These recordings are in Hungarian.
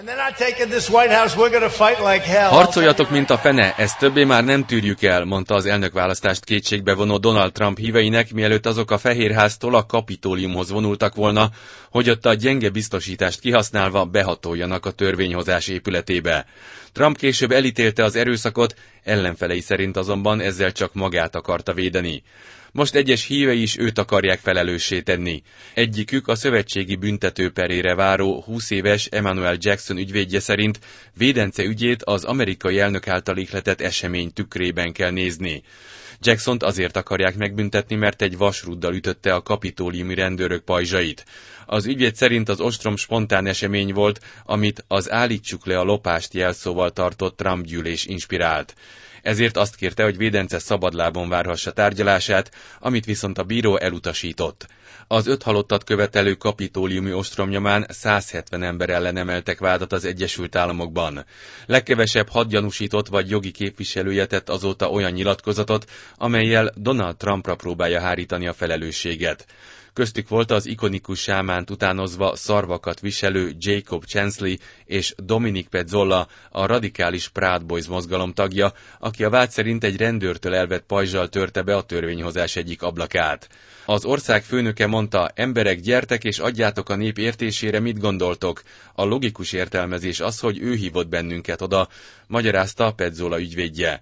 Harcoljatok, mint a fene, ezt többé már nem tűrjük el, mondta az elnökválasztást kétségbe vonó Donald Trump híveinek, mielőtt azok a Fehérháztól a Kapitóliumhoz vonultak volna, hogy ott a gyenge biztosítást kihasználva behatoljanak a törvényhozás épületébe. Trump később elítélte az erőszakot, ellenfelei szerint azonban ezzel csak magát akarta védeni. Most egyes hívei is őt akarják felelőssé tenni. Egyikük a szövetségi büntetőperére váró 20 éves Emmanuel Jackson ügyvédje szerint védence ügyét az amerikai elnök által ihletett esemény tükrében kell nézni. Jacksont azért akarják megbüntetni, mert egy vasrúddal ütötte a kapitóliumi rendőrök pajzsait. Az ügyvéd szerint az ostrom spontán esemény volt, amit az állítsuk le a lopást jelszóval tartott Trump gyűlés inspirált. Ezért azt kérte, hogy védence szabadlábon várhassa tárgyalását, amit viszont a bíró elutasított. Az 5 halottat követelő kapitóliumi ostrom nyomán 170 ember ellen emeltek vádat az Egyesült Államokban. Legkevesebb 6 gyanúsított vagy jogi képviselője tett azóta olyan nyilatkozatot, amellyel Donald Trumpra próbálja hárítani a felelősséget. Köztük volt az ikonikus sámánt utánozva szarvakat viselő Jacob Chansley és Dominic Pezzolla, a radikális Proud Boys mozgalom tagja, aki a vád szerint egy rendőrtől elvett pajzsal törte be a törvényhozás egyik ablakát. Az ország főnöke mondta: emberek, gyertek és adjátok a nép értésére, mit gondoltok. A logikus értelmezés az, hogy ő hívott bennünket oda, magyarázta Pezzolla ügyvédje.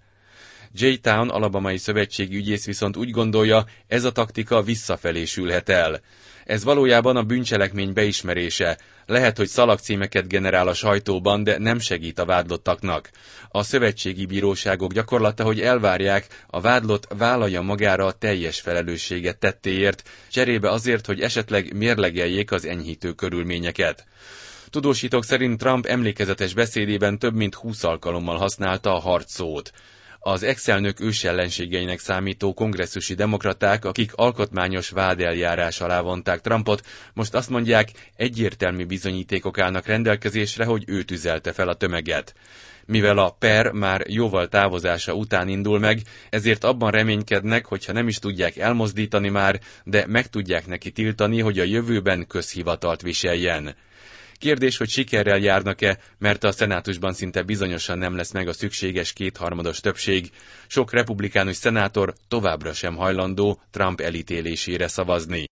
J-Town alabamai szövetségi ügyész viszont úgy gondolja, ez a taktika visszafelé sülhet el. Ez valójában a bűncselekmény beismerése. Lehet, hogy szalagcímeket generál a sajtóban, de nem segít a vádlottaknak. A szövetségi bíróságok gyakorlata, hogy elvárják, a vádlott vállalja magára a teljes felelősséget tettéért, cserébe azért, hogy esetleg mérlegeljék az enyhítő körülményeket. Tudósítók szerint Trump emlékezetes beszédében több mint 20 alkalommal használta a harc szót. Az ex-elnök ősellenségeinek számító kongresszusi demokraták, akik alkotmányos vádeljárás alá vonták Trumpot, most azt mondják, egyértelmű bizonyítékok állnak rendelkezésre, hogy ő tüzelte fel a tömeget. Mivel a per már jóval távozása után indul meg, ezért abban reménykednek, hogyha nem is tudják elmozdítani már, de meg tudják neki tiltani, hogy a jövőben közhivatalt viseljen. Kérdés, hogy sikerrel járnak-e, mert a szenátusban szinte bizonyosan nem lesz meg a szükséges 2/3 többség. Sok republikánus szenátor továbbra sem hajlandó Trump elítélésére szavazni.